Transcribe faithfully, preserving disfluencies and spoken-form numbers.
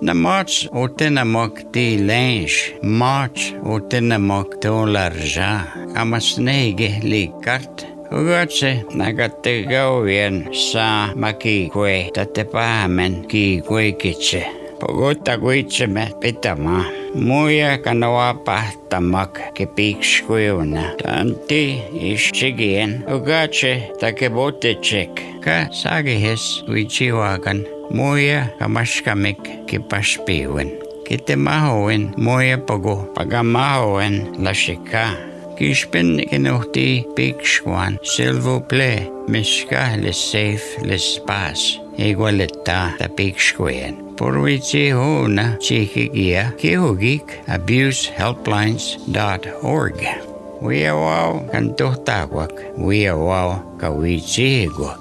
Na mats o tena mok di lensh, mats o tena mok to larja, amas nege likart. Ugatse nagatte gauvien saa makikue tätte päämen kiikue kitse. Pogutta kuitsemme pitämään. Muja kanoa pahtamak ke pikskuivna. Tanti ischigien. Ugatse take botechek. Ka sagihes uichiwakan. Muja kamaskamik ke paspiuen. Kite mahoen muja pogo pagamahoen lashika. Kispin kenuhti pikskuan. S'il vous plaît, miska les safe les spas. Igualetta ta pikskuien. Porvitsi huuna tsihigia kihugik abuse helplines dot org. Wiawau kan tuhtawak. Wiawau kawitsihigo.